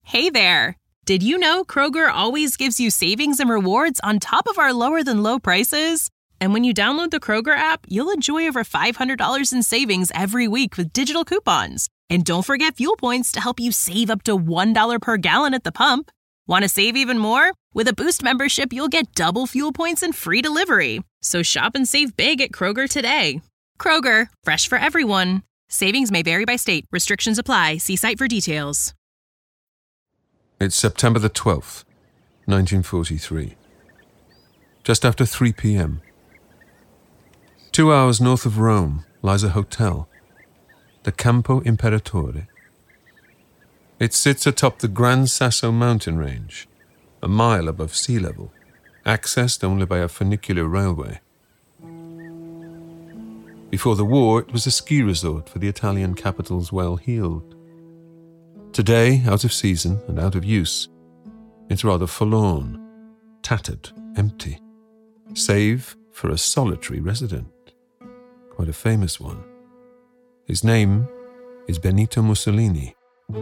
Hey there! Did you know Kroger always gives you savings and rewards on top of our lower-than-low prices? And when you download the Kroger app, you'll enjoy over $500 in savings every week with digital coupons. And don't forget fuel points to help you save up to $1 per gallon at the pump. Want to save even more? With a Boost membership, you'll get double fuel points and free delivery. So shop and save big at Kroger today. Kroger, fresh for everyone. Savings may vary by state. Restrictions apply. See site for details. It's September the 12th, 1943. Just after 3 p.m. 2 hours north of Rome lies a hotel, the Campo Imperatore. It sits atop the Gran Sasso mountain range, a mile above sea level, accessed only by a funicular railway. Before the war, it was a ski resort for the Italian capital's well-heeled. Today, out of season and out of use, it's rather forlorn, tattered, empty, save for a solitary resident, quite a famous one. His name is Benito Mussolini.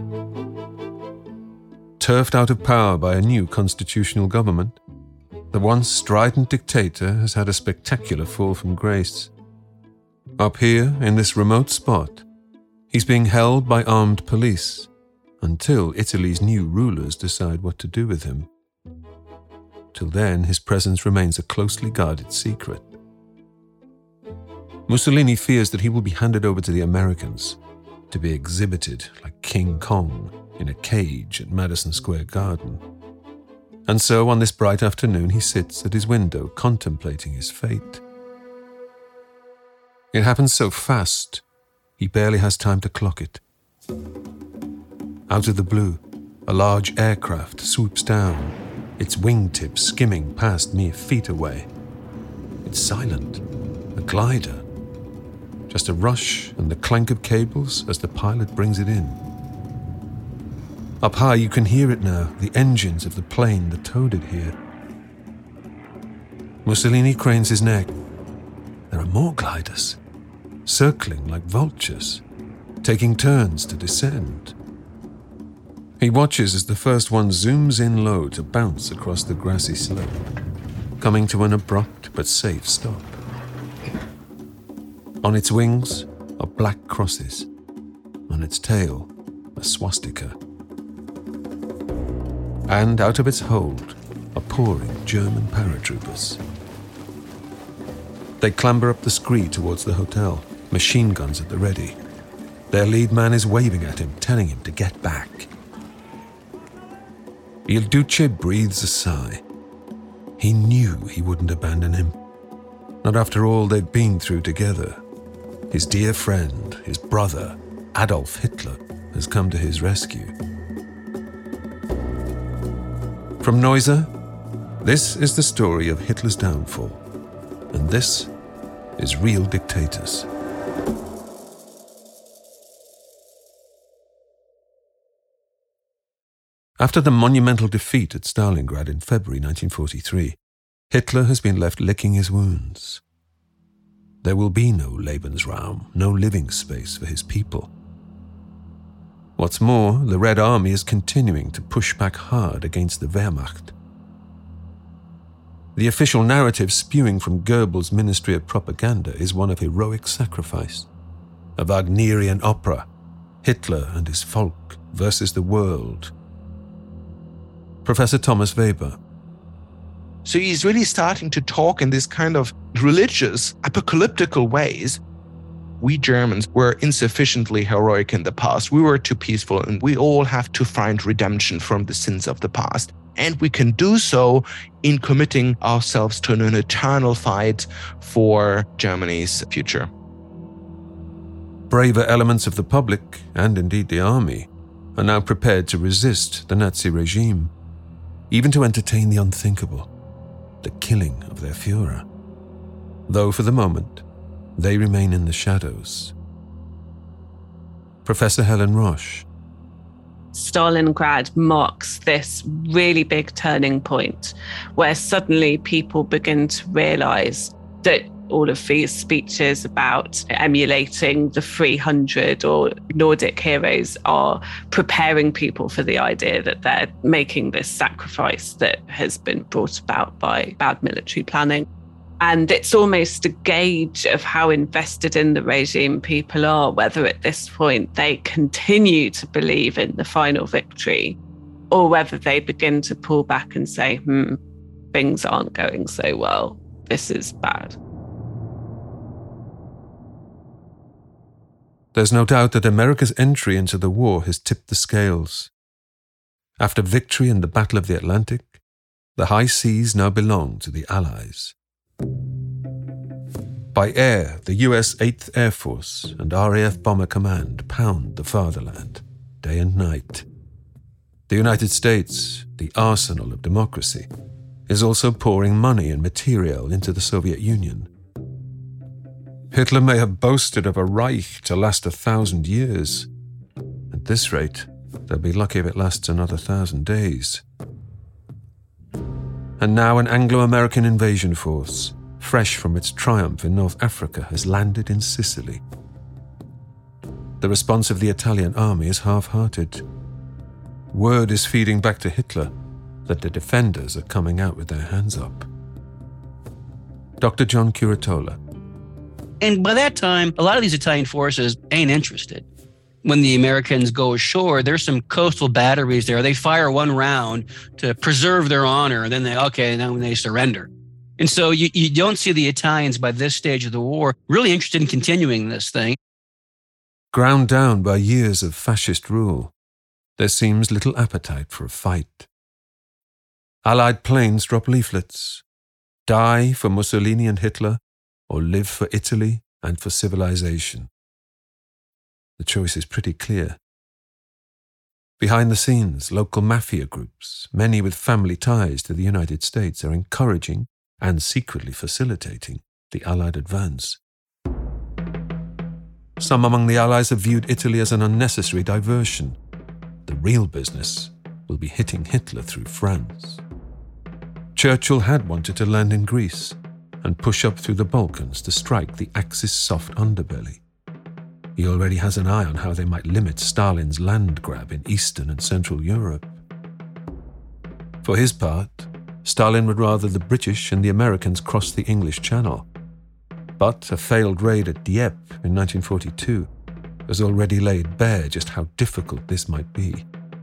Turfed out of power by a new constitutional government, the once strident dictator has had a spectacular fall from grace. Up here, in this remote spot, he's being held by armed police, until Italy's new rulers decide what to do with him. Till then, his presence remains a closely guarded secret. Mussolini fears that he will be handed over to the Americans, to be exhibited like King Kong in a cage at Madison Square Garden. And so, on this bright afternoon, he sits at his window contemplating his fate. It happens so fast, he barely has time to clock it. Out of the blue, a large aircraft swoops down, its wingtips skimming past mere feet away. It's silent, a glider. Just a rush and the clank of cables as the pilot brings it in. Up high you can hear it now, the engines of the plane that towed it here. Mussolini cranes his neck. There are more gliders, circling like vultures, taking turns to descend. He watches as the first one zooms in low to bounce across the grassy slope, coming to an abrupt but safe stop. On its wings are black crosses, on its tail a swastika. And out of its hold are pouring German paratroopers. They clamber up the scree towards the hotel, machine guns at the ready. Their lead man is waving at him, telling him to get back. Il Duce breathes a sigh. He knew he wouldn't abandon him. Not after all they'd been through together. His dear friend, his brother, Adolf Hitler, has come to his rescue. From Neuser, this is the story of Hitler's downfall. And this is Real Dictators. After the monumental defeat at Stalingrad in February 1943, Hitler has been left licking his wounds. There will be no Lebensraum, no living space for his people. What's more, the Red Army is continuing to push back hard against the Wehrmacht. The official narrative spewing from Goebbels' Ministry of Propaganda is one of heroic sacrifice. A Wagnerian opera, Hitler and his folk versus the world. Professor Thomas Weber. So he's really starting to talk in this kind of religious, apocalyptical ways. We Germans were insufficiently heroic in the past. We were too peaceful, and we all have to find redemption from the sins of the past. And we can do so in committing ourselves to an eternal fight for Germany's future. Braver elements of the public, and indeed the army, are now prepared to resist the Nazi regime, even to entertain the unthinkable, the killing of their Führer. Though for the moment, they remain in the shadows. Professor Helen Roche. Stalingrad marks this really big turning point where suddenly people begin to realize that all of these speeches about emulating the 300 or Nordic heroes are preparing people for the idea that they're making this sacrifice that has been brought about by bad military planning. And it's almost a gauge of how invested in the regime people are, whether at this point they continue to believe in the final victory or whether they begin to pull back and say, things aren't going so well. This is bad. There's no doubt that America's entry into the war has tipped the scales. After victory in the Battle of the Atlantic, the high seas now belong to the Allies. By air, the US 8th Air Force and RAF Bomber Command pound the fatherland, day and night. The United States, the arsenal of democracy, is also pouring money and material into the Soviet Union. Hitler may have boasted of a Reich to last 1,000 years. At this rate, they'll be lucky if it lasts another 1,000 days. And now an Anglo-American invasion force, fresh from its triumph in North Africa, has landed in Sicily. The response of the Italian army is half-hearted. Word is feeding back to Hitler that the defenders are coming out with their hands up. Dr. John Curatola. And by that time, a lot of these Italian forces ain't interested. When the Americans go ashore, there's some coastal batteries there. They fire one round to preserve their honor, and then now they surrender. And so you don't see the Italians by this stage of the war really interested in continuing this thing. Ground down by years of fascist rule, there seems little appetite for a fight. Allied planes drop leaflets. Die for Mussolini and Hitler, or live for Italy and for civilization. The choice is pretty clear. Behind the scenes, local mafia groups, many with family ties to the United States, are encouraging and secretly facilitating the Allied advance. Some among the Allies have viewed Italy as an unnecessary diversion. The real business will be hitting Hitler through France. Churchill had wanted to land in Greece and push up through the Balkans to strike the Axis soft underbelly. He already has an eye on how they might limit Stalin's land grab in Eastern and Central Europe. For his part, Stalin would rather the British and the Americans cross the English Channel. But a failed raid at Dieppe in 1942 has already laid bare just how difficult this might be.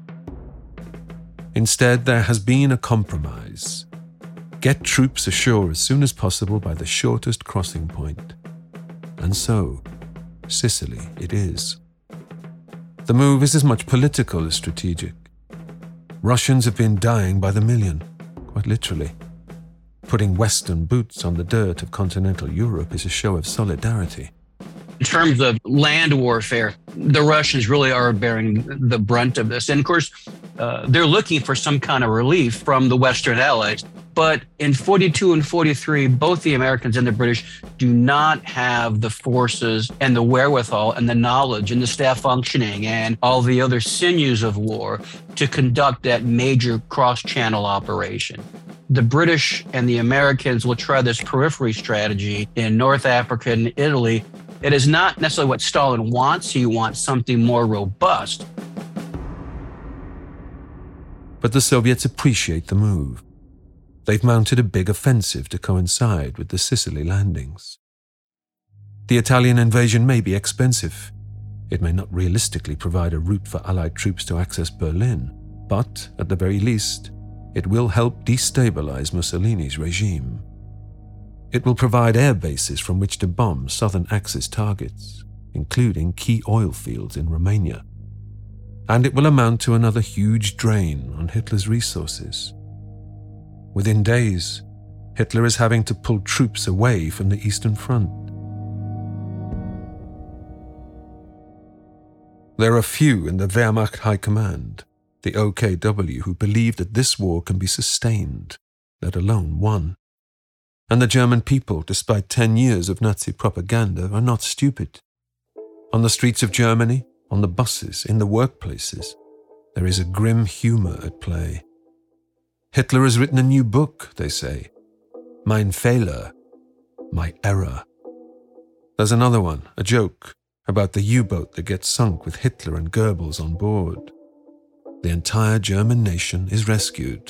Instead, there has been a compromise. Get troops ashore as soon as possible by the shortest crossing point. And so, Sicily it is. The move is as much political as strategic. Russians have been dying by the million, quite literally. Putting Western boots on the dirt of continental Europe is a show of solidarity. In terms of land warfare, the Russians really are bearing the brunt of this. And of course, they're looking for some kind of relief from the Western Allies. But in 42 and 43, both the Americans and the British do not have the forces and the wherewithal and the knowledge and the staff functioning and all the other sinews of war to conduct that major cross-channel operation. The British and the Americans will try this periphery strategy in North Africa and Italy. It is not necessarily what Stalin wants. He wants something more robust. But the Soviets appreciate the move. They've mounted a big offensive to coincide with the Sicily landings. The Italian invasion may be expensive. It may not realistically provide a route for Allied troops to access Berlin, but at the very least, it will help destabilize Mussolini's regime. It will provide air bases from which to bomb southern Axis targets, including key oil fields in Romania. And it will amount to another huge drain on Hitler's resources. Within days, Hitler is having to pull troops away from the Eastern Front. There are few in the Wehrmacht High Command, the OKW, who believe that this war can be sustained, let alone won. And the German people, despite 10 years of Nazi propaganda, are not stupid. On the streets of Germany, on the buses, in the workplaces, there is a grim humor at play. Hitler has written a new book, they say. Mein Fehler, my error. There's another one, a joke, about the U-boat that gets sunk with Hitler and Goebbels on board. The entire German nation is rescued.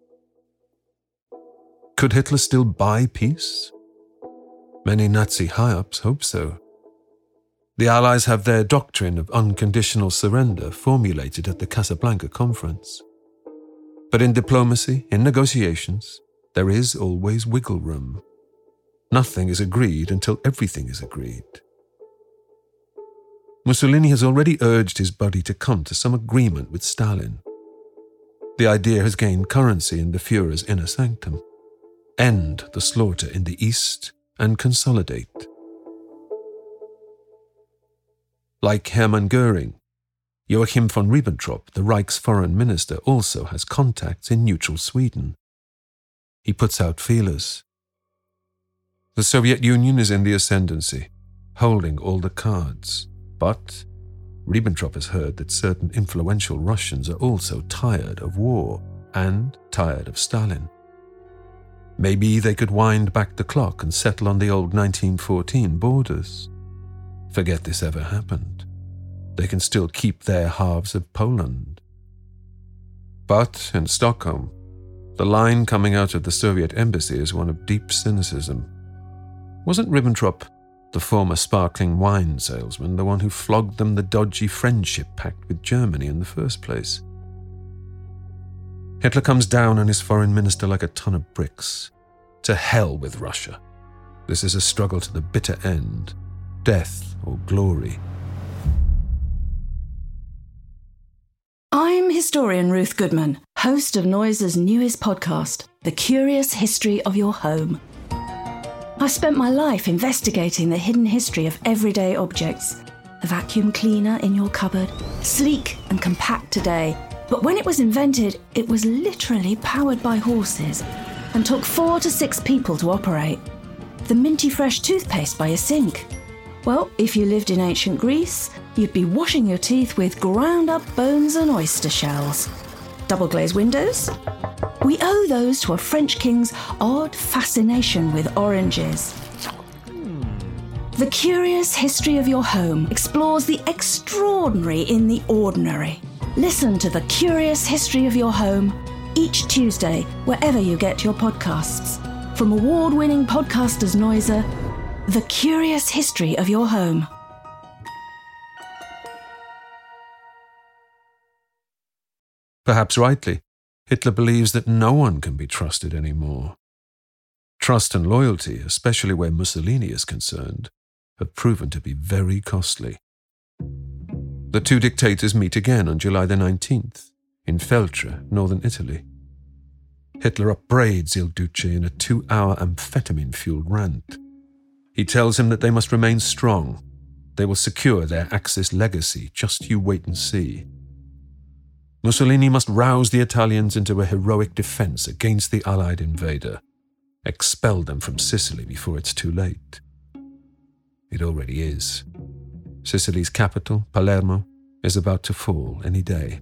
Could Hitler still buy peace? Many Nazi high-ups hope so. The Allies have their doctrine of unconditional surrender formulated at the Casablanca Conference. But in diplomacy, in negotiations, there is always wiggle room. Nothing is agreed until everything is agreed. Mussolini has already urged his buddy to come to some agreement with Stalin. The idea has gained currency in the Führer's inner sanctum. End the slaughter in the East and consolidate. Like Hermann Göring, Joachim von Ribbentrop, the Reich's foreign minister, also has contacts in neutral Sweden. He puts out feelers. The Soviet Union is in the ascendancy, holding all the cards. But Ribbentrop has heard that certain influential Russians are also tired of war and tired of Stalin. Maybe they could wind back the clock and settle on the old 1914 borders. Forget this ever happened. They can still keep their halves of Poland. But in Stockholm, the line coming out of the Soviet embassy is one of deep cynicism. Wasn't Ribbentrop, the former sparkling wine salesman, the one who flogged them the dodgy friendship pact with Germany in the first place? Hitler comes down on his foreign minister like a ton of bricks. To hell with Russia. This is a struggle to the bitter end, death or glory. I'm historian Ruth Goodman, host of Noiser's newest podcast, The Curious History of Your Home. I've spent my life investigating the hidden history of everyday objects. The vacuum cleaner in your cupboard, sleek and compact today, but when it was invented, it was literally powered by horses and took 4 to 6 people to operate. The minty fresh toothpaste by your sink. Well, if you lived in ancient Greece, you'd be washing your teeth with ground up bones and oyster shells. Double glazed windows? We owe those to a French king's odd fascination with oranges. The Curious History of Your Home explores the extraordinary in the ordinary. Listen to The Curious History of Your Home each Tuesday, wherever you get your podcasts. From award-winning podcasters Noiser, The Curious History of Your Home. Perhaps rightly, Hitler believes that no one can be trusted anymore. Trust and loyalty, especially where Mussolini is concerned, have proven to be very costly. The two dictators meet again on July the 19th in Feltre, northern Italy. Hitler upbraids Il Duce in a 2-hour amphetamine-fueled rant. He tells him that they must remain strong. They will secure their Axis legacy, just you wait and see. Mussolini must rouse the Italians into a heroic defense against the Allied invader. Expel them from Sicily before it's too late. It already is. Sicily's capital, Palermo, is about to fall any day.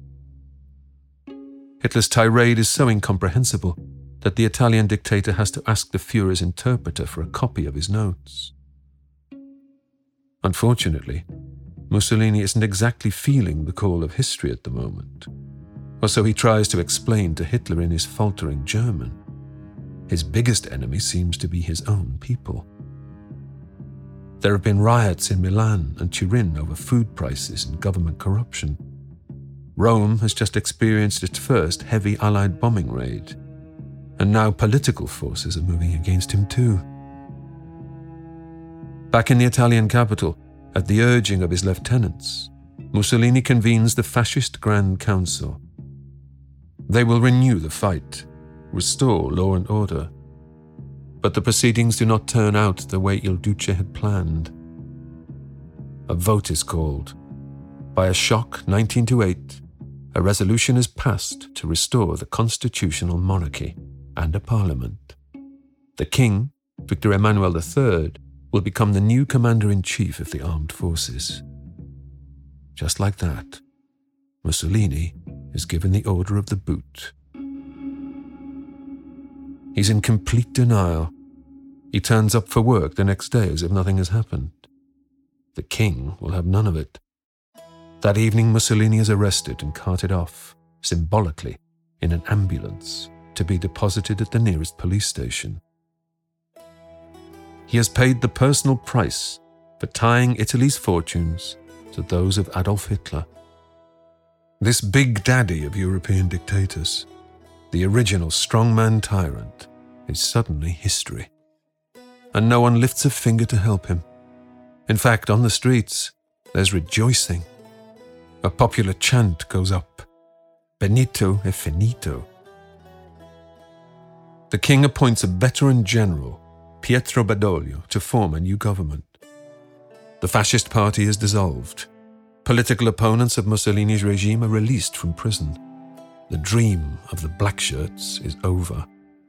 Hitler's tirade is so incomprehensible that the Italian dictator has to ask the Führer's interpreter for a copy of his notes. Unfortunately, Mussolini isn't exactly feeling the call of history at the moment, or so he tries to explain to Hitler in his faltering German. His biggest enemy seems to be his own people. There have been riots in Milan and Turin over food prices and government corruption. Rome has just experienced its first heavy Allied bombing raid, and now political forces are moving against him too. Back in the Italian capital, at the urging of his lieutenants, Mussolini convenes the Fascist Grand Council. They will renew the fight, restore law and order. But the proceedings do not turn out the way Il Duce had planned. A vote is called. By a shock 19-8, a resolution is passed to restore the constitutional monarchy and a parliament. The king, Victor Emmanuel III, will become the new commander-in-chief of the armed forces. Just like that, Mussolini is given the order of the boot. He's in complete denial, He turns up for work the next day as if nothing has happened. The king will have none of it. That evening, Mussolini is arrested and carted off, symbolically, in an ambulance to be deposited at the nearest police station. He has paid the personal price for tying Italy's fortunes to those of Adolf Hitler. This big daddy of European dictators, the original strongman tyrant, is suddenly history. And no one lifts a finger to help him. In fact, on the streets, there's rejoicing. A popular chant goes up, Benito è finito. The king appoints a veteran general, Pietro Badoglio, to form a new government. The fascist party is dissolved. Political opponents of Mussolini's regime are released from prison. The dream of the black shirts is over.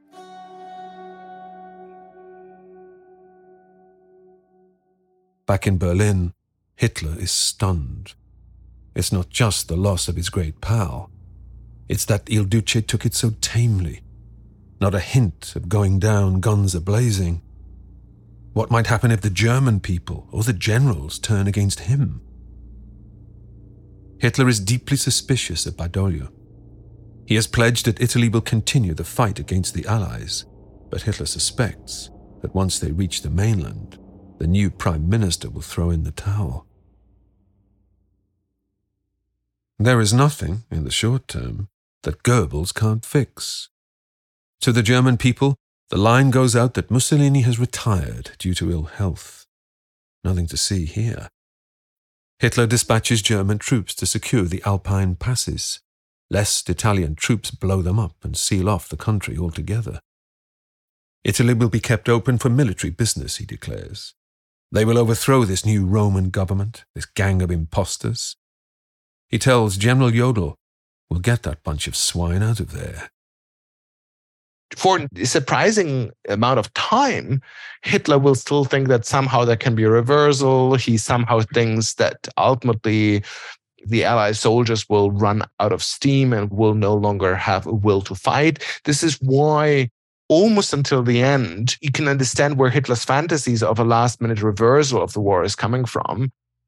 Back in Berlin, Hitler is stunned. It's not just the loss of his great pal. It's that Il Duce took it so tamely. Not a hint of going down, guns a-blazing. What might happen if the German people or the generals turn against him? Hitler is deeply suspicious of Badoglio. He has pledged that Italy will continue the fight against the Allies, but Hitler suspects that once they reach the mainland, the new prime minister will throw in the towel. There is nothing, in the short term, that Goebbels can't fix. To the German people, the line goes out that Mussolini has retired due to ill health. Nothing to see here. Hitler dispatches German troops to secure the Alpine passes, lest Italian troops blow them up and seal off the country altogether. Italy will be kept open for military business, he declares. They will overthrow this new Roman government, this gang of impostors. He tells General Jodl, we'll get that bunch of swine out of there. For a surprising amount of time, Hitler will still think that somehow there can be a reversal. He somehow thinks that ultimately the Allied soldiers will run out of steam and will no longer have a will to fight. This is why almost until the end, you can understand where Hitler's fantasies of a last-minute reversal of the war is coming from.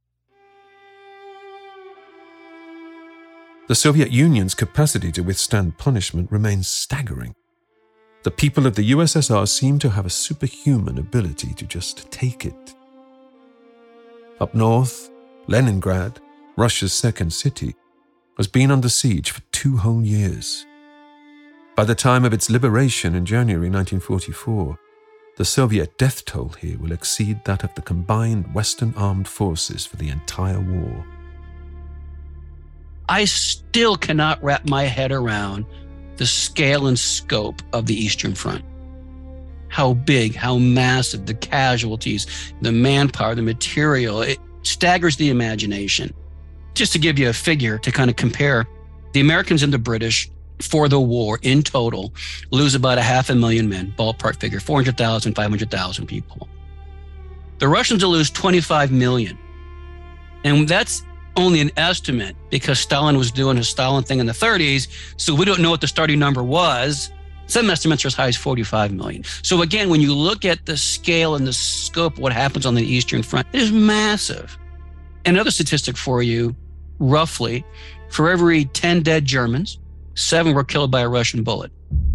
The Soviet Union's capacity to withstand punishment remains staggering. The people of the USSR seem to have a superhuman ability to just take it. Up north, Leningrad, Russia's second city, has been under siege for 2 whole years. By the time of its liberation in January 1944, the Soviet death toll here will exceed that of the combined Western armed forces for the entire war. I still cannot wrap my head around the scale and scope of the Eastern Front. How big, how massive, the casualties, the manpower, the material, it staggers the imagination. Just to give you a figure to kind of compare, the Americans and the British for the war in total lose about 500,000 men, ballpark figure, 400,000, 500,000 people. The Russians will lose 25 million. And that's only an estimate because Stalin was doing his Stalin thing in the 30s, so we don't know what the starting number was. Some estimates are as high as 45 million. So again, when you look at the scale and the scope of what happens on the Eastern Front, it is massive. Another statistic for you, roughly, for every 10 dead Germans, 7 were killed by a Russian bullet.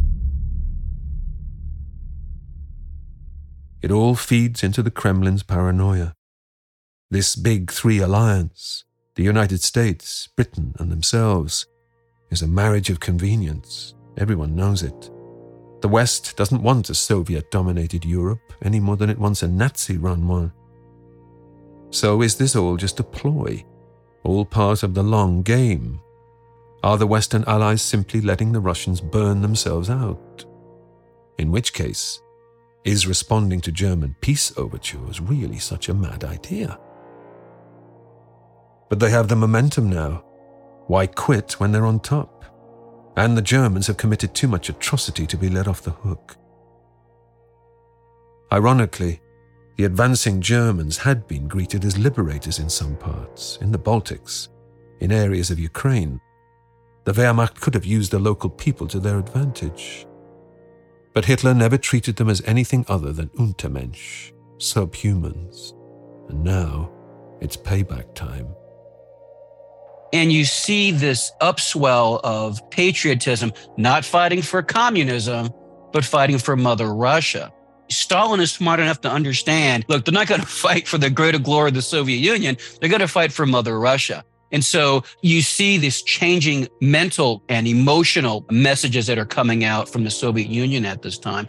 It all feeds into the Kremlin's paranoia. This big 3 alliance, the United States, Britain, and themselves, is a marriage of convenience. Everyone knows it. The West doesn't want a Soviet-dominated Europe any more than it wants a Nazi-run one. So is this all just a ploy? All part of the long game? Are the Western allies simply letting the Russians burn themselves out? In which case, is responding to German peace overtures really such a mad idea? But they have the momentum now. Why quit when they're on top? And the Germans have committed too much atrocity to be let off the hook. Ironically, the advancing Germans had been greeted as liberators in some parts, in the Baltics, in areas of Ukraine. The Wehrmacht could have used the local people to their advantage. But Hitler never treated them as anything other than Untermensch, subhumans. And now it's payback time. And you see this upswell of patriotism, not fighting for communism, but fighting for Mother Russia. Stalin is smart enough to understand, look, they're not going to fight for the greater glory of the Soviet Union. They're going to fight for Mother Russia. And so you see this changing mental and emotional messages that are coming out from the Soviet Union at this time.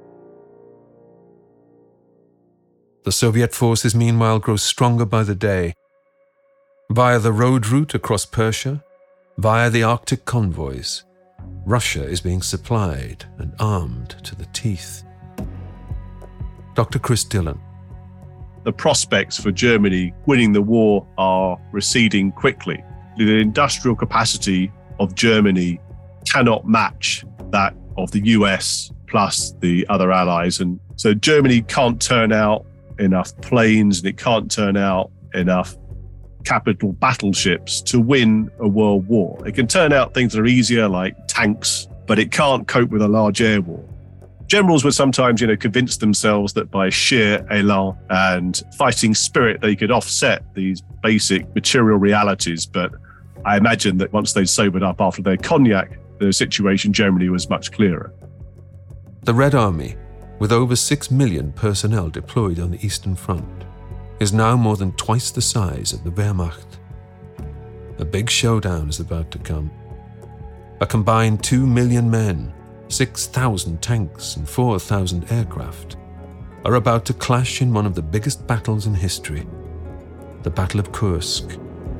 The Soviet forces, meanwhile, grow stronger by the day. Via the road route across Persia, via the Arctic convoys, Russia is being supplied and armed to the teeth. Dr. Chris Dillon. The prospects for Germany winning the war are receding quickly. The industrial capacity of Germany cannot match that of the US plus the other allies. And so Germany can't turn out enough planes and it can't turn out enough capital battleships to win a world war. It can turn out things that are easier like tanks, but it can't cope with a large air war. Generals would sometimes, convince themselves that by sheer elan and fighting spirit, they could offset these basic material realities. But I imagine that once they'd sobered up after their cognac, the situation in Germany was much clearer. The Red Army, with over 6 million personnel deployed on the Eastern Front, is now more than twice the size of the Wehrmacht. A big showdown is about to come. A combined 2 million men, 6,000 tanks and 4,000 aircraft are about to clash in one of the biggest battles in history, the Battle of Kursk.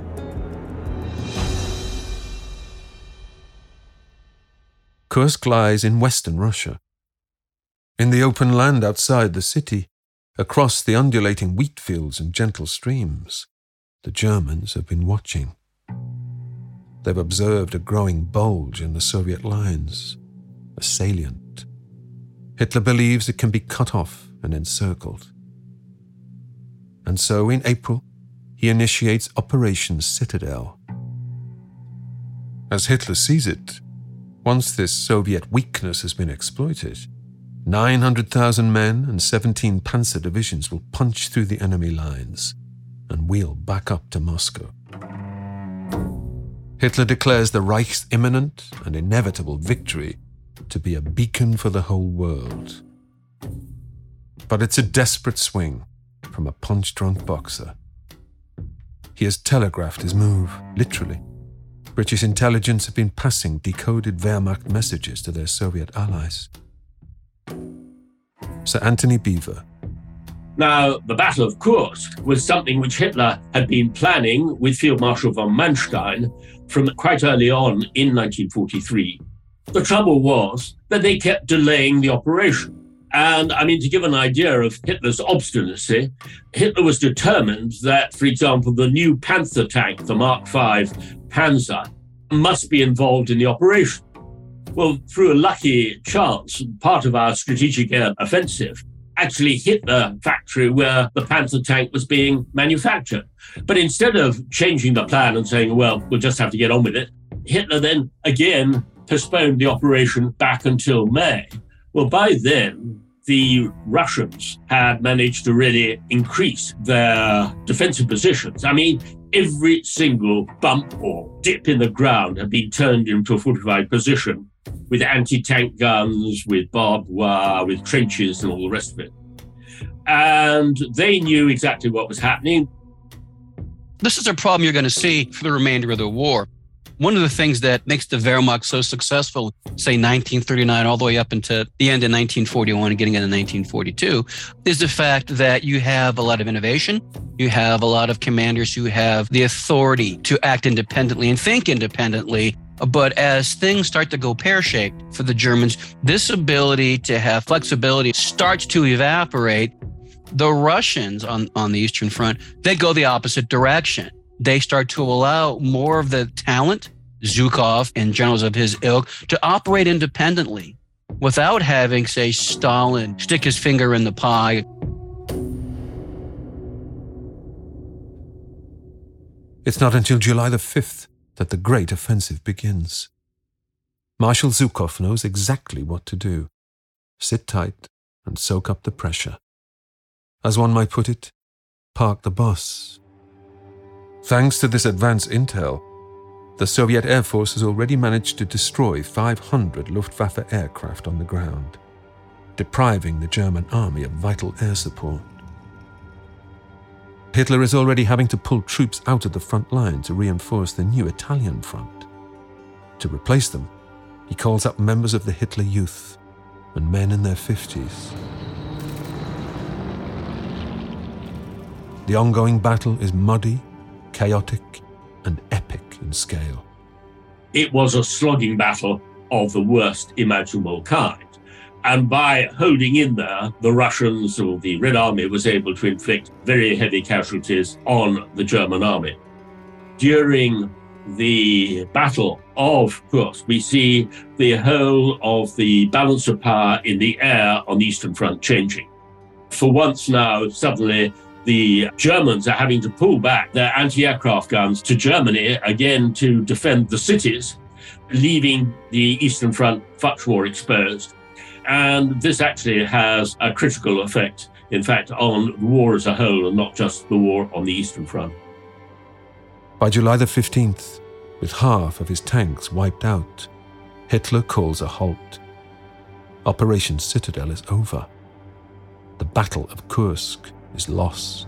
Kursk lies in western Russia. In the open land outside the city, across the undulating wheat fields and gentle streams, the Germans have been watching. They've observed a growing bulge in the Soviet lines, a salient. Hitler believes it can be cut off and encircled. And so in April, he initiates Operation Citadel. As Hitler sees it, once this Soviet weakness has been exploited, 900,000 men and 17 panzer divisions will punch through the enemy lines and wheel back up to Moscow. Hitler declares the Reich's imminent and inevitable victory to be a beacon for the whole world. But it's a desperate swing from a punch-drunk boxer. He has telegraphed his move, literally. British intelligence have been passing decoded Wehrmacht messages to their Soviet allies. Sir Anthony Beevor. Now, the Battle of Kursk was something which Hitler had been planning with Field Marshal von Manstein from quite early on in 1943. The trouble was that they kept delaying the operation. And to give an idea of Hitler's obstinacy, Hitler was determined that, for example, the new Panther tank, the Mark V Panzer, must be involved in the operation. Well, through a lucky chance, part of our strategic air offensive actually hit the factory where the Panther tank was being manufactured. But instead of changing the plan and saying, well, we'll just have to get on with it, Hitler then again postponed the operation back until May. Well, by then, the Russians had managed to really increase their defensive positions. Every single bump or dip in the ground had been turned into a fortified position with anti-tank guns, with barbed wire, with trenches and all the rest of it. And they knew exactly what was happening. This is a problem you're going to see for the remainder of the war. One of the things that makes the Wehrmacht so successful, say 1939 all the way up into the end of 1941 and getting into 1942, is the fact that you have a lot of innovation. You have a lot of commanders who have the authority to act independently and think independently. But as things start to go pear-shaped for the Germans, this ability to have flexibility starts to evaporate. The Russians on the Eastern Front, they go the opposite direction. They start to allow more of the talent, Zhukov and generals of his ilk, to operate independently without having, say, Stalin stick his finger in the pie. It's not until July the 5th that the great offensive begins. Marshal Zhukov knows exactly what to do. sit tight, and soak up the pressure. As one might put it, park the bus. Thanks to this advanced intel, the Soviet Air Force has already managed to destroy 500 Luftwaffe aircraft on the ground, depriving the German army of vital air support. Hitler is already having to pull troops out of the front line to reinforce the new Italian front. To replace them, he calls up members of the Hitler Youth and men in their 50s. The ongoing battle is muddy, chaotic, and epic in scale. It was a slogging battle of the worst imaginable kind. And by holding in there, the Russians, or the Red Army, was able to inflict very heavy casualties on the German army. During the Battle of Kursk, we see the whole of the balance of power in the air on the Eastern Front changing. For once now, suddenly, the Germans are having to pull back their anti-aircraft guns to Germany, again to defend the cities, leaving the Eastern Front much more exposed. And this actually has a critical effect, in fact, on the war as a whole, and not just the war on the Eastern Front. By July the 15th, with half of his tanks wiped out, Hitler calls a halt. Operation Citadel is over. The Battle of Kursk is lost.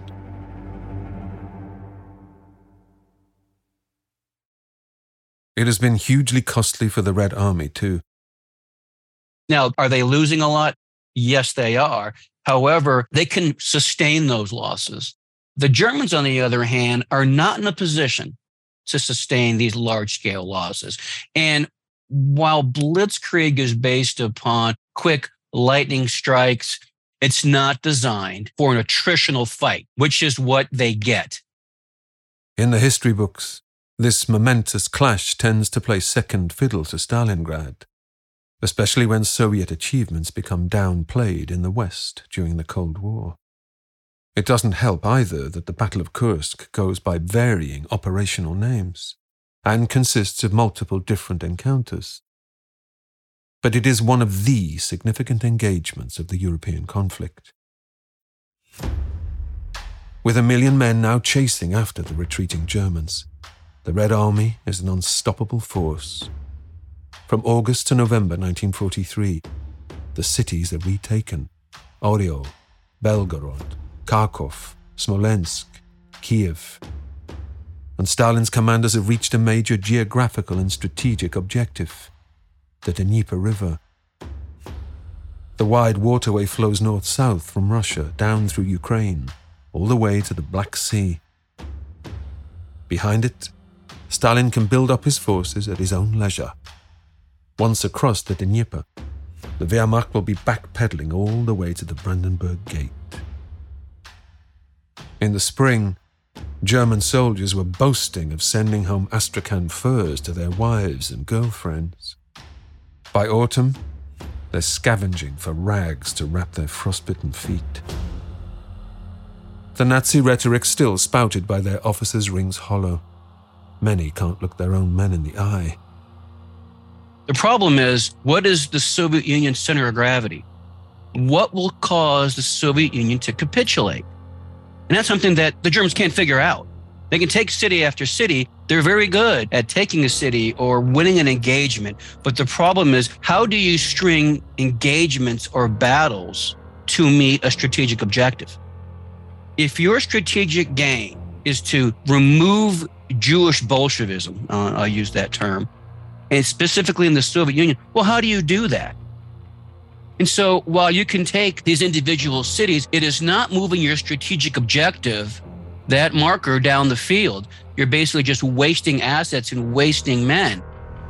It has been hugely costly for the Red Army too. Now, are they losing a lot? Yes, they are. However, they can sustain those losses. The Germans, on the other hand, are not in a position to sustain these large-scale losses. And while Blitzkrieg is based upon quick lightning strikes, it's not designed for an attritional fight, which is what they get. In the history books, this momentous clash tends to play second fiddle to Stalingrad, especially when Soviet achievements become downplayed in the West during the Cold War. It doesn't help either that the Battle of Kursk goes by varying operational names and consists of multiple different encounters. But it is one of the significant engagements of the European conflict. With 1 million men now chasing after the retreating Germans, the Red Army is an unstoppable force. From August to November 1943, the cities are retaken: Oryol, Belgorod, Kharkov, Smolensk, Kiev. And Stalin's commanders have reached a major geographical and strategic objective: the Dnieper River. The wide waterway flows north-south from Russia down through Ukraine, all the way to the Black Sea. Behind it, Stalin can build up his forces at his own leisure. Once across the Dnieper, the Wehrmacht will be backpedaling all the way to the Brandenburg Gate. In the spring, German soldiers were boasting of sending home Astrakhan furs to their wives and girlfriends. By autumn, they're scavenging for rags to wrap their frostbitten feet. The Nazi rhetoric still spouted by their officers rings hollow. Many can't look their own men in the eye. The problem is, what is the Soviet Union's center of gravity? What will cause the Soviet Union to capitulate? And that's something that the Germans can't figure out. They can take city after city. They're very good at taking a city or winning an engagement. But the problem is, how do you string engagements or battles to meet a strategic objective? If your strategic gain is to remove Jewish Bolshevism, I'll use that term, and specifically in the Soviet Union, well, how do you do that? And so while you can take these individual cities, it is not moving your strategic objective, that marker, down the field. You're basically just wasting assets and wasting men.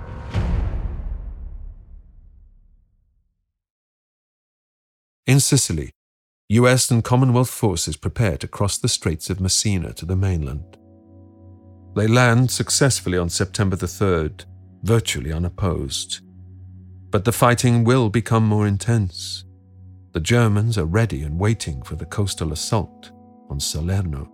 In Sicily, US and Commonwealth forces prepare to cross the Straits of Messina to the mainland. They land successfully on September the 3rd, virtually unopposed. But the fighting will become more intense. The Germans are ready and waiting for the coastal assault on Salerno.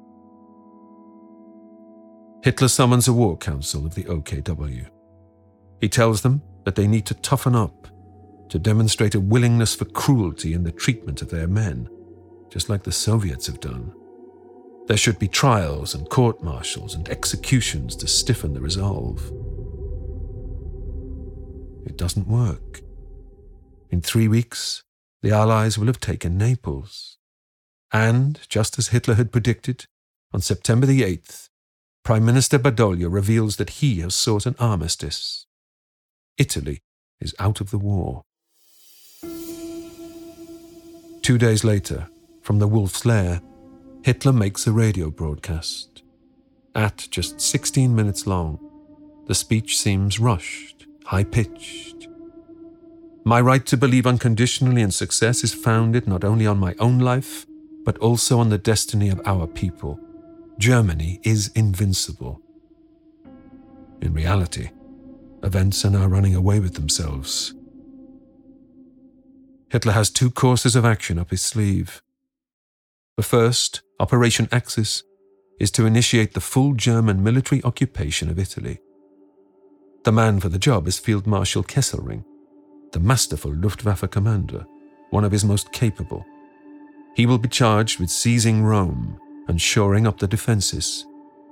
Hitler summons a war council of the OKW. He tells them that they need to toughen up, to demonstrate a willingness for cruelty in the treatment of their men, just like the Soviets have done. There should be trials and court-martials and executions to stiffen the resolve. It doesn't work. In 3 weeks, the Allies will have taken Naples. And, just as Hitler had predicted, on September the 8th, Prime Minister Badoglio reveals that he has sought an armistice. Italy is out of the war. 2 days later, from the Wolf's Lair, Hitler makes a radio broadcast. At just 16 minutes long, the speech seems rushed, high-pitched. My right to believe unconditionally in success is founded not only on my own life, but also on the destiny of our people. Germany is invincible. In reality, events are now running away with themselves. Hitler has 2 courses of action up his sleeve. The first, Operation Axis, is to initiate the full German military occupation of Italy. The man for the job is Field Marshal Kesselring, the masterful Luftwaffe commander, one of his most capable. He will be charged with seizing Rome and shoring up the defences.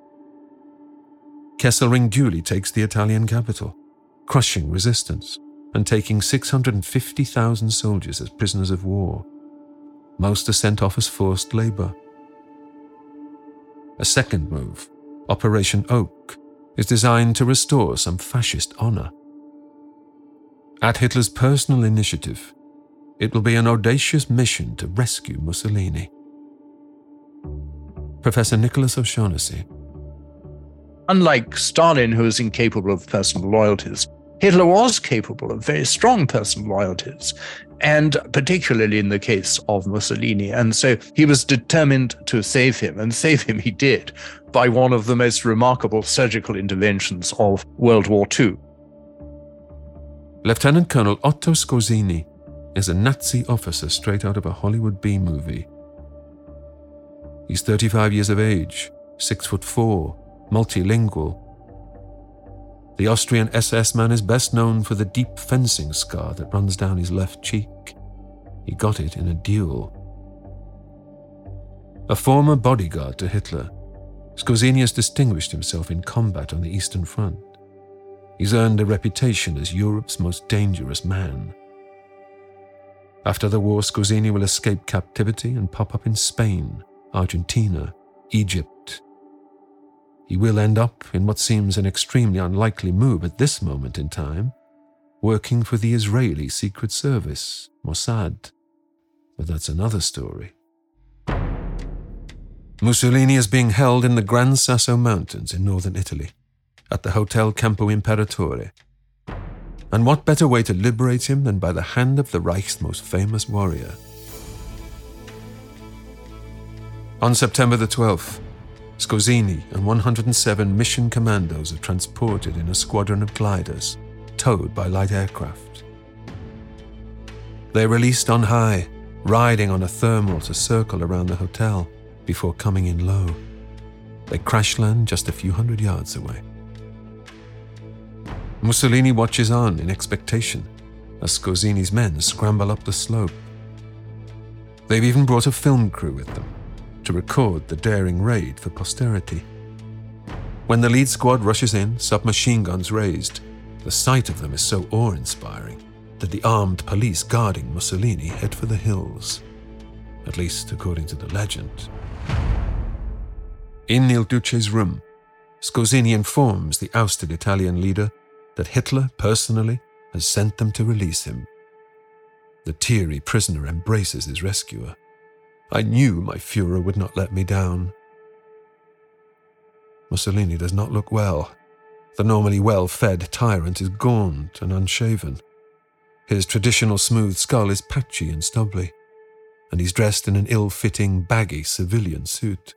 Kesselring duly takes the Italian capital, crushing resistance and taking 650,000 soldiers as prisoners of war. Most are sent off as forced labour. A second move, Operation Oak, is designed to restore some fascist honour. At Hitler's personal initiative, it will be an audacious mission to rescue Mussolini. Professor Nicholas O'Shaughnessy. Unlike Stalin, who was incapable of personal loyalties, Hitler was capable of very strong personal loyalties, and particularly in the case of Mussolini. And so he was determined to save him, and save him he did by one of the most remarkable surgical interventions of World War II. Lieutenant Colonel Otto Skorzeny is a Nazi officer straight out of a Hollywood B-movie. He's 35 years of age, 6'4", multilingual. The Austrian SS man is best known for the deep fencing scar that runs down his left cheek. He got it in a duel. A former bodyguard to Hitler, Skorzeny has distinguished himself in combat on the Eastern Front. He's earned a reputation as Europe's most dangerous man. After the war, Skorzeny will escape captivity and pop up in Spain, Argentina, Egypt. He will end up in what seems an extremely unlikely move at this moment in time, working for the Israeli Secret Service, Mossad. But that's another story. Mussolini is being held in the Gran Sasso Mountains in northern Italy, at the Hotel Campo Imperatore. And what better way to liberate him than by the hand of the Reich's most famous warrior? On September the 12th, Skorzeny and 107 mission commandos are transported in a squadron of gliders, towed by light aircraft. They're released on high, riding on a thermal to circle around the hotel before coming in low. They crash land just a few hundred yards away. Mussolini watches on in expectation as Skorzeny's men scramble up the slope. They've even brought a film crew with them to record the daring raid for posterity. When the lead squad rushes in, submachine guns raised, the sight of them is so awe-inspiring that the armed police guarding Mussolini head for the hills, at least according to the legend. In Il Duce's room, Skorzeny informs the ousted Italian leader that Hitler personally has sent them to release him. The teary prisoner embraces his rescuer. I knew my Führer would not let me down. Mussolini does not look well. The normally well-fed tyrant is gaunt and unshaven. His traditional smooth skull is patchy and stubbly, and he's dressed in an ill-fitting, baggy civilian suit.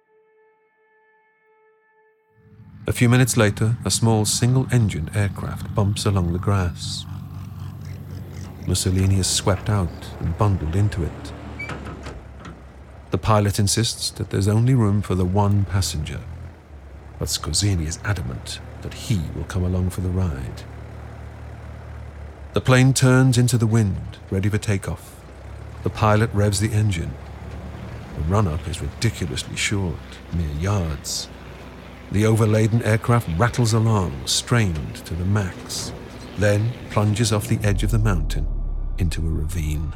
A few minutes later, a small single-engined aircraft bumps along the grass. Mussolini is swept out and bundled into it. The pilot insists that there's only room for the one passenger, but Skorzeny is adamant that he will come along for the ride. The plane turns into the wind, ready for takeoff. The pilot revs the engine. The run-up is ridiculously short, mere yards. The overladen aircraft rattles along, strained to the max, then plunges off the edge of the mountain into a ravine.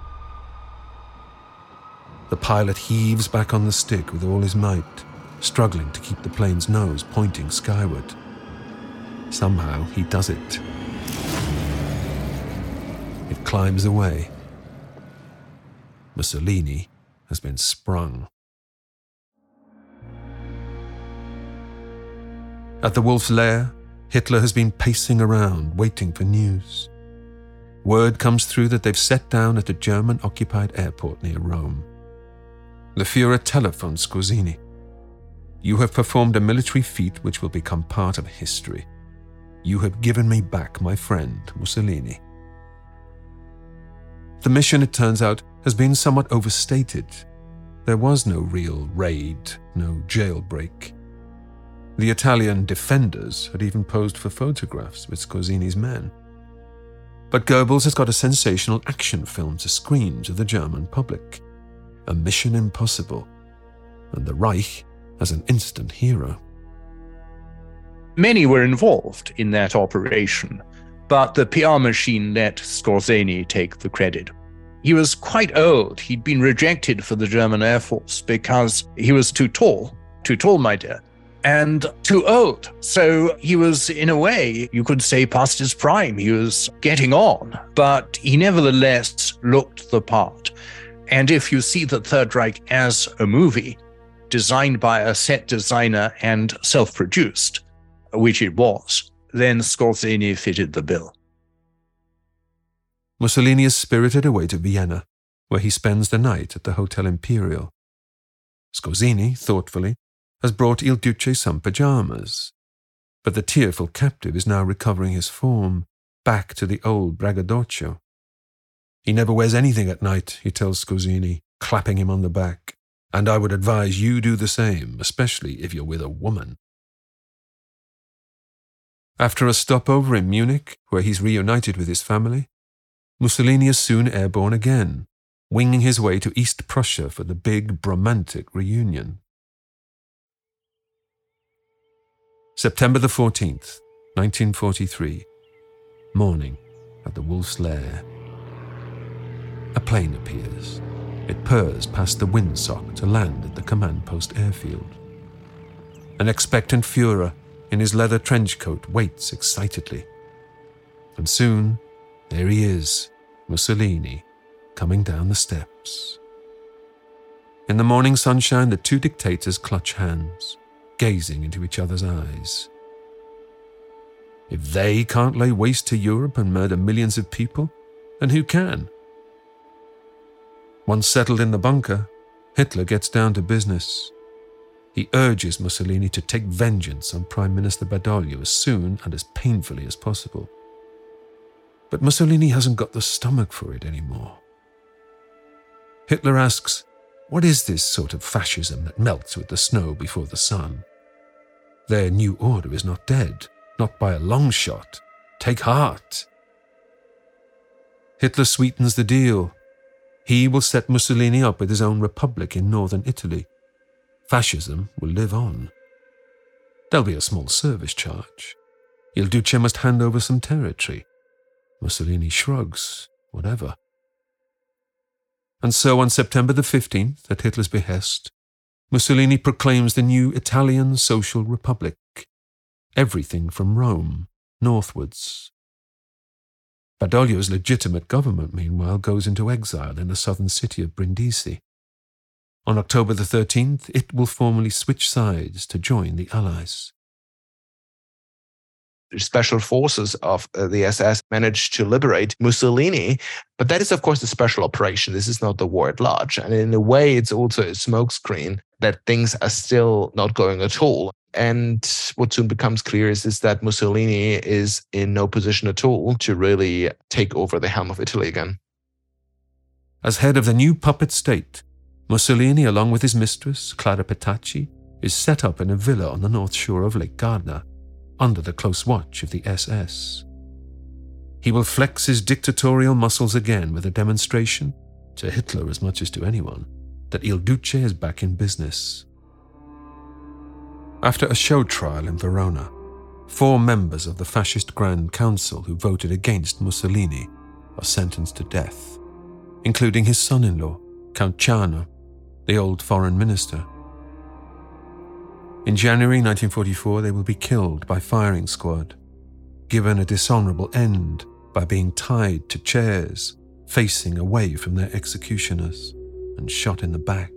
The pilot heaves back on the stick with all his might, struggling to keep the plane's nose pointing skyward. Somehow he does it. It climbs away. Mussolini has been sprung. At the Wolf's Lair, Hitler has been pacing around, waiting for news. Word comes through that they've set down at a German-occupied airport near Rome. The Führer telephones Skorzeny. "You have performed a military feat which will become part of history. You have given me back my friend, Mussolini." The mission, it turns out, has been somewhat overstated. There was no real raid, no jailbreak. The Italian defenders had even posed for photographs with Skorzeny's men. But Goebbels has got a sensational action film to screen to the German public. A mission impossible. And the Reich as an instant hero. Many were involved in that operation, but the PR machine let Skorzeny take the credit. He was quite old. He'd been rejected for the German Air Force because he was too tall, my dear, and too old. So he was, in a way, you could say, past his prime. He was getting on, but he nevertheless looked the part. And if you see the Third Reich as a movie, designed by a set designer and self-produced, which it was, then Skorzeny fitted the bill. Mussolini is spirited away to Vienna, where he spends the night at the Hotel Imperial. Skorzeny, thoughtfully, has brought Il Duce some pajamas, but the tearful captive is now recovering his form, back to the old braggadocio. "He never wears anything at night," he tells Skorzeny, clapping him on the back, "and I would advise you do the same, especially if you're with a woman." After a stopover in Munich, where he's reunited with his family, Mussolini is soon airborne again, winging his way to East Prussia for the big bromantic reunion. September the 14th, 1943. Morning at the Wolf's Lair. A plane appears. It purrs past the windsock to land at the command post airfield. An expectant Führer in his leather trench coat waits excitedly. And soon, there he is, Mussolini, coming down the steps. In the morning sunshine, the two dictators clutch hands, gazing into each other's eyes. If they can't lay waste to Europe and murder millions of people, then who can? Once settled in the bunker, Hitler gets down to business. He urges Mussolini to take vengeance on Prime Minister Badoglio as soon and as painfully as possible. But Mussolini hasn't got the stomach for it anymore. Hitler asks, what is this sort of fascism that melts with the snow before the sun? Their new order is not dead, not by a long shot. Take heart. Hitler sweetens the deal. He will set Mussolini up with his own republic in northern Italy. Fascism will live on. There'll be a small service charge. Il Duce must hand over some territory. Mussolini shrugs, whatever. And so on September the 15th, at Hitler's behest, Mussolini proclaims the new Italian Social Republic. Everything from Rome, northwards. Badoglio's legitimate government, meanwhile, goes into exile in the southern city of Brindisi. On October the 13th, it will formally switch sides to join the Allies. Special forces of the SS managed to liberate Mussolini, but that is, of course, a special operation. This is not the war at large. And in a way, it's also a smokescreen that things are still not going at all. And what soon becomes clear is that Mussolini is in no position at all to really take over the helm of Italy again. As head of the new puppet state, Mussolini, along with his mistress, Clara Petacci, is set up in a villa on the north shore of Lake Garda, under the close watch of the SS. He will flex his dictatorial muscles again with a demonstration, to Hitler as much as to anyone, that Il Duce is back in business. After a show trial in Verona, 4 members of the fascist Grand Council who voted against Mussolini are sentenced to death, including his son-in-law, Count Ciano, the old foreign minister. In January 1944, they will be killed by firing squad, given a dishonorable end by being tied to chairs, facing away from their executioners, and shot in the back.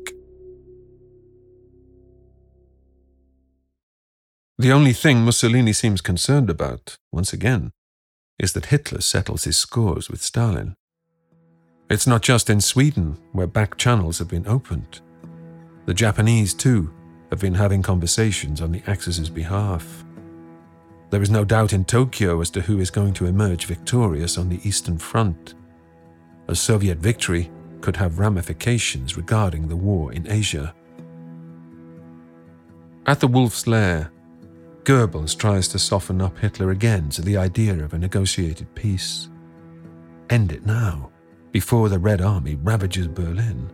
The only thing Mussolini seems concerned about, once again, is that Hitler settles his scores with Stalin. It's not just in Sweden where back channels have been opened. The Japanese, too, have been having conversations on the Axis' behalf. There is no doubt in Tokyo as to who is going to emerge victorious on the Eastern Front. A Soviet victory could have ramifications regarding the war in Asia. At the Wolf's Lair, Goebbels tries to soften up Hitler again to the idea of a negotiated peace. End it now, before the Red Army ravages Berlin.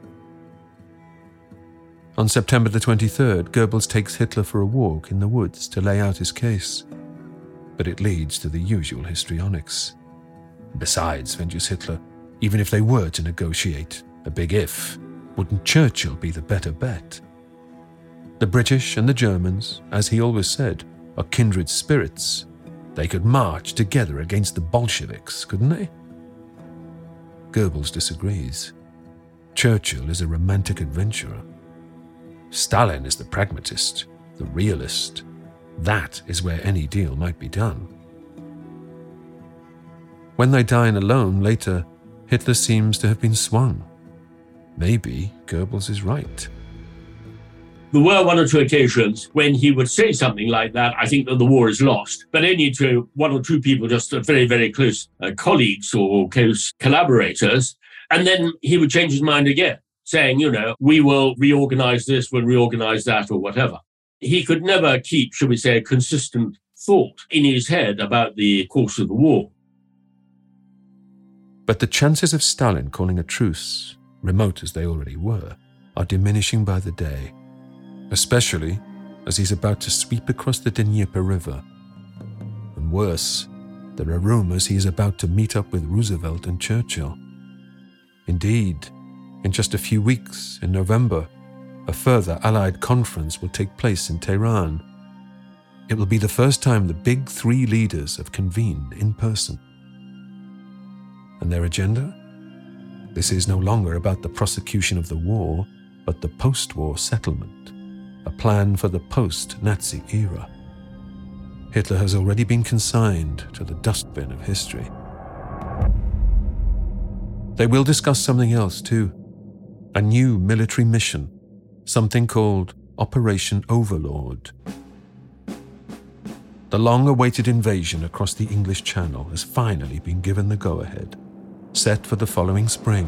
On September the 23rd, Goebbels takes Hitler for a walk in the woods to lay out his case. But it leads to the usual histrionics. Besides, ventures Hitler, even if they were to negotiate, a big if, wouldn't Churchill be the better bet? The British and the Germans, as he always said, are kindred spirits. They could march together against the Bolsheviks, couldn't they? Goebbels disagrees. Churchill is a romantic adventurer. Stalin is the pragmatist, the realist. That is where any deal might be done. When they dine alone later, Hitler seems to have been swung. Maybe Goebbels is right. There were 1 or 2 occasions when he would say something like that, I think that the war is lost, but only to 1 or 2 people, just very, very close colleagues or close collaborators. And then he would change his mind again, saying, we will reorganize this, we'll reorganize that, or whatever. He could never keep, shall we say, a consistent thought in his head about the course of the war. But the chances of Stalin calling a truce, remote as they already were, are diminishing by the day, especially as he's about to sweep across the Dnieper River. And worse, there are rumors he is about to meet up with Roosevelt and Churchill. Indeed, in just a few weeks, in November, a further Allied conference will take place in Tehran. It will be the first time the big 3 leaders have convened in person. And their agenda? This is no longer about the prosecution of the war, but the post-war settlement, a plan for the post-Nazi era. Hitler has already been consigned to the dustbin of history. They will discuss something else too, a new military mission, something called Operation Overlord. The long-awaited invasion across the English Channel has finally been given the go-ahead, set for the following spring.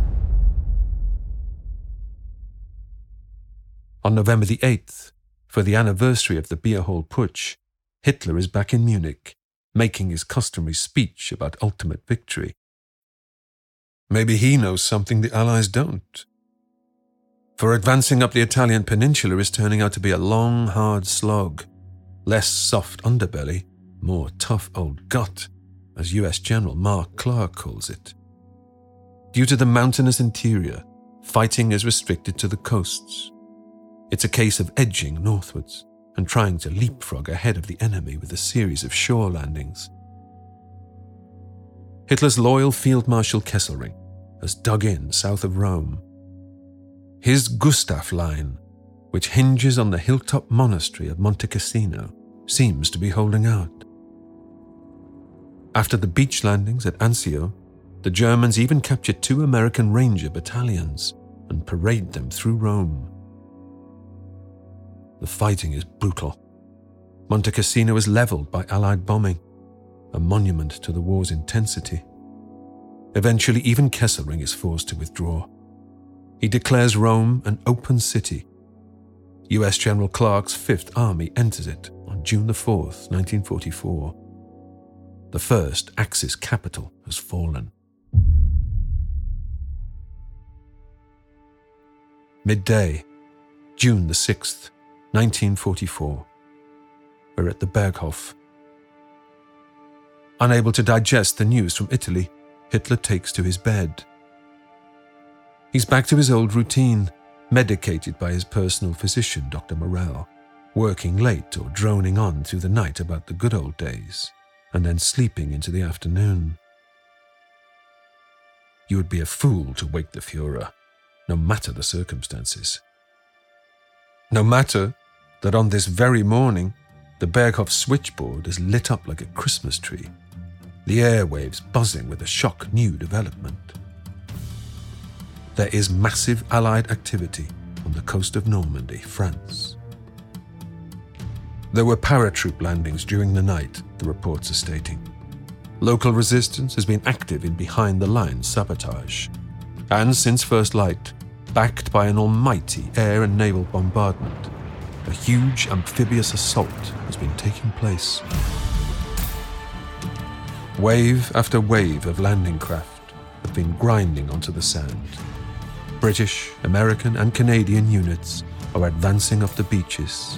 On November the 8th, for the anniversary of the Beer Hall Putsch, Hitler is back in Munich, making his customary speech about ultimate victory. Maybe he knows something the Allies don't. For advancing up the Italian peninsula is turning out to be a long, hard slog. Less soft underbelly, more tough old gut, as US General Mark Clark calls it. Due to the mountainous interior, fighting is restricted to the coasts. It's a case of edging northwards and trying to leapfrog ahead of the enemy with a series of shore landings. Hitler's loyal Field Marshal Kesselring has dug in south of Rome. His Gustav Line, which hinges on the hilltop monastery of Monte Cassino, seems to be holding out. After the beach landings at Anzio, the Germans even captured 2 American Ranger battalions and parade them through Rome. The fighting is brutal. Monte Cassino is leveled by Allied bombing, a monument to the war's intensity. Eventually, even Kesselring is forced to withdraw. He declares Rome an open city. US General Clark's Fifth Army enters it on June the 4th, 1944. The first Axis capital has fallen. Midday, June the 6th, 1944. We're at the Berghof. Unable to digest the news from Italy, Hitler takes to his bed. He's back to his old routine, medicated by his personal physician, Dr. Morell, working late or droning on through the night about the good old days, and then sleeping into the afternoon. You would be a fool to wake the Führer, no matter the circumstances. No matter that on this very morning, the Berghof switchboard is lit up like a Christmas tree, the airwaves buzzing with a shock new development. There is massive Allied activity on the coast of Normandy, France. There were paratroop landings during the night, the reports are stating. Local resistance has been active in behind-the-lines sabotage, and since first light, backed by an almighty air and naval bombardment, a huge amphibious assault has been taking place. Wave after wave of landing craft have been grinding onto the sand. British, American, and Canadian units are advancing up the beaches.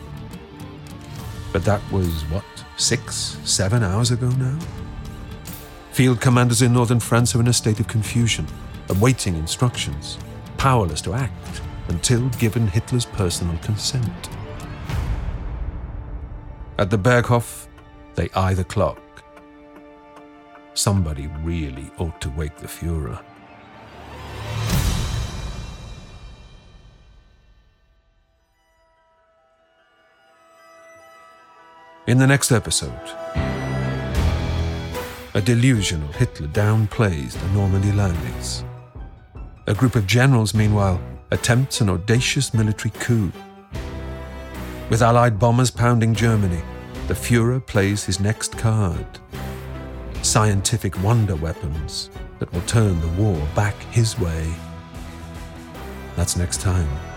But that was, 6-7 hours ago now? Field commanders in northern France are in a state of confusion, awaiting instructions, powerless to act until given Hitler's personal consent. At the Berghof, they eye the clock. Somebody really ought to wake the Führer. In the next episode, a delusional Hitler downplays the Normandy landings. A group of generals, meanwhile, attempts an audacious military coup. With Allied bombers pounding Germany, the Führer plays his next card. Scientific wonder weapons that will turn the war back his way. That's next time